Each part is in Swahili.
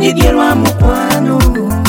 Nibyerwa mukwano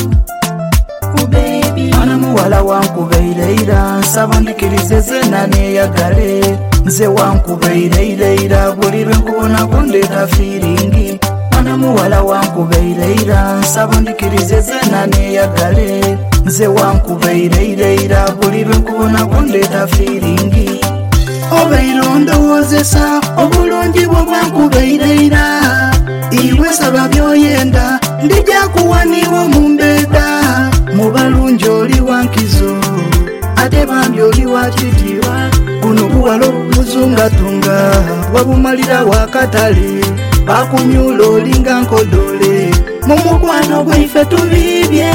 baby Mwana muwala wankubeira nsaba ndikirize zena neyagale nze wankubeira buli lwe nkubona kundeta feeling Mwana muwala wankubeira nsaba ndikirize zena neyagale nze wankubeira buli lwe nkubona kundeta feeling Obeira ondowozesa obulungi bwo bwankubeira iwe saba byoyenda ndijja kuwaniwo mu mbeeda mu balungi oli wankizo ate bambi oli wakitiibwa buno buwala obuzungatunga wabumalira wakatale bakunyula olinga nkodole mu mukwano gwaife tubibye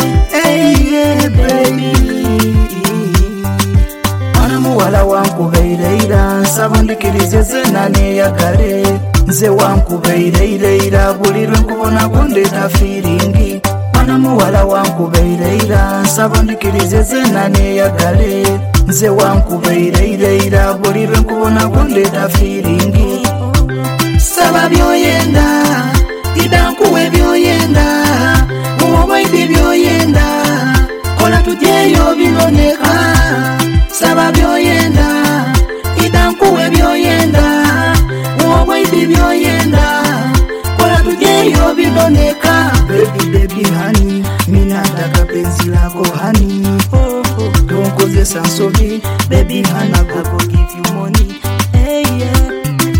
Mwana muwala wankubeira nsaba ndikirize zena neyagale nze wankubeira buli lwe nkubona kundeta feeling Mwana muwala wankubeira nsaba ndikirize zena neyagale nze wankubeira buli lwe nkubona kundeta feeling Saba byoyenda ida nkuwe byoyenda uwobaidi byoyenda kola tujeyo binoneka Saba byoyenda ida nkuwe byoyenda uwobaidi byoyenda kola tujeyo binoneka Baby honey mina nataka penzi lako honey Donkozesa nsobi baby honey I go give you money hey yeah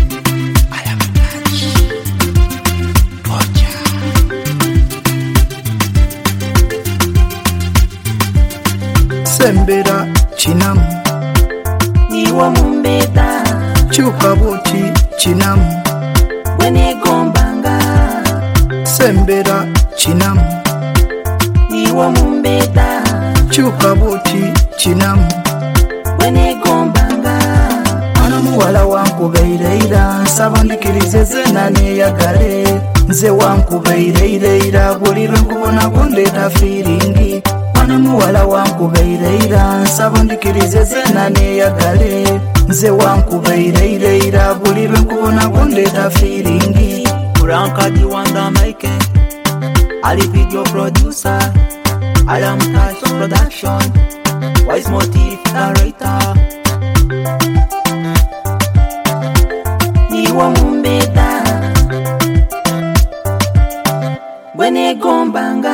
Sembera chinamu niwo mumbeta chuka buti chinamu wenegombanga Sembera chinamu niwo mumbeta chuka buti chinamu wenegombanga Mwana muwala wankubeira nsaba ndikirize zena neyagale nze wankubeira buli lwe nkubona kundeta feeling Mwana muwala wankubeira nsaba ndikirize zena neyagale nze wankubeira buli lwe nkubona kundeta feeling Urankadi wanda maike Ali video producer I am Touch Production Wise Motif narrator Niwo mumbeta wenegombanga